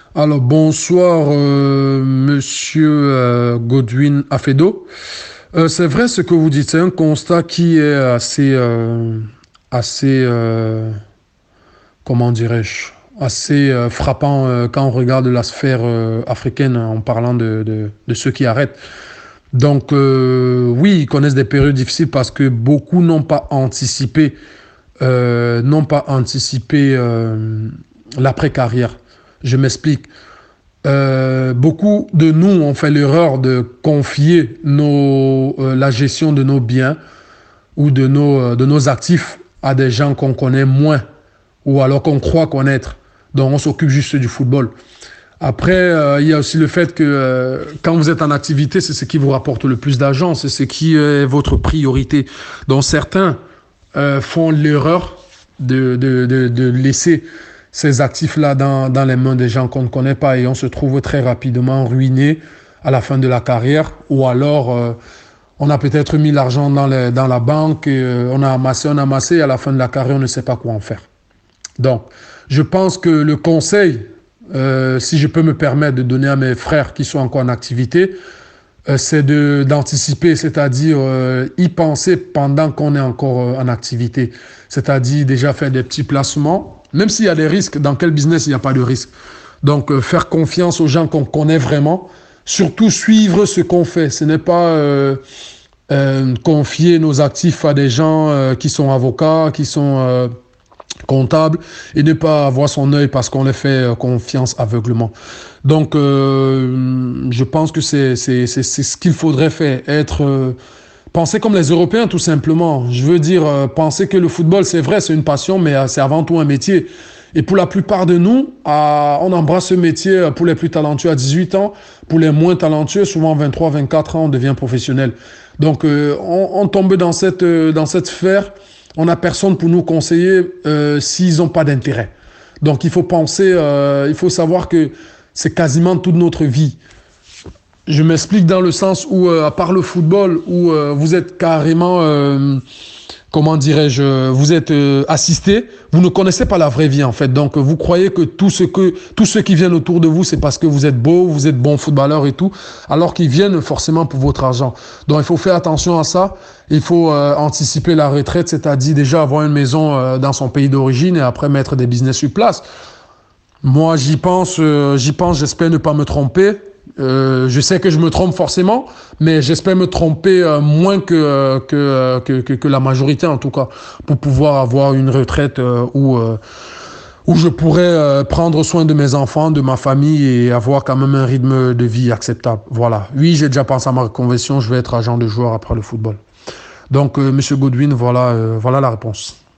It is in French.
Alors bonsoir, monsieur Godwin Afedo. C'est vrai ce que vous dites, c'est un constat qui est assez, comment dirais-je, assez frappant quand on regarde la sphère africaine en parlant de ceux qui arrêtent. Donc oui, ils connaissent des périodes difficiles parce que beaucoup n'ont pas anticipé l'après-carrière. Je m'explique. Beaucoup de nous ont fait l'erreur de confier la gestion de nos biens ou de nos actifs à des gens qu'on connaît moins ou alors qu'on croit connaître. Donc on s'occupe juste du football. Après, il y a aussi le fait que quand vous êtes en activité, c'est ce qui vous rapporte le plus d'argent, c'est ce qui est votre priorité. Donc certains font l'erreur de laisser ces actifs-là dans les mains des gens qu'on ne connaît pas et on se trouve très rapidement ruiné à la fin de la carrière ou alors on a peut-être mis l'argent dans la banque et on a amassé et à la fin de la carrière on ne sait pas quoi en faire. Donc je pense que le conseil, si je peux me permettre de donner à mes frères qui sont encore en activité, c'est d'anticiper, c'est-à-dire y penser pendant qu'on est encore en activité. C'est-à-dire déjà faire des petits placements, même s'il y a des risques, dans quel business il n'y a pas de risque. Donc faire confiance aux gens qu'on connaît vraiment, surtout suivre ce qu'on fait. Ce n'est pas confier nos actifs à des gens qui sont avocats, qui sont comptable et ne pas avoir son œil parce qu'on les fait confiance aveuglement. Donc, je pense que c'est ce qu'il faudrait faire, penser comme les Européens tout simplement. Je veux dire, penser que le football, c'est vrai, c'est une passion, mais c'est avant tout un métier. Et pour la plupart de nous, on embrasse ce métier pour les plus talentueux à 18 ans, pour les moins talentueux, souvent 23, 24 ans, on devient professionnel. Donc, on tombe dans cette sphère. On n'a personne pour nous conseiller s'ils n'ont pas d'intérêt. Donc, il faut penser, il faut savoir que c'est quasiment toute notre vie. Je m'explique dans le sens où, à part le football, où vous êtes carrément, comment dirais-je, vous êtes assisté, vous ne connaissez pas la vraie vie en fait. Donc, vous croyez que tous ceux qui viennent autour de vous, c'est parce que vous êtes beau, vous êtes bon footballeur et tout, alors qu'ils viennent forcément pour votre argent. Donc, il faut faire attention à ça. Il faut anticiper la retraite, c'est-à-dire déjà avoir une maison dans son pays d'origine et après mettre des business sur place. Moi, j'y pense, j'espère ne pas me tromper. Je sais que je me trompe forcément, mais j'espère me tromper moins que la majorité en tout cas, pour pouvoir avoir une retraite où je pourrais prendre soin de mes enfants, de ma famille et avoir quand même un rythme de vie acceptable. Voilà. Oui, j'ai déjà pensé à ma reconversion, je vais être agent de joueur après le football. Donc, Monsieur Godwin, voilà la réponse.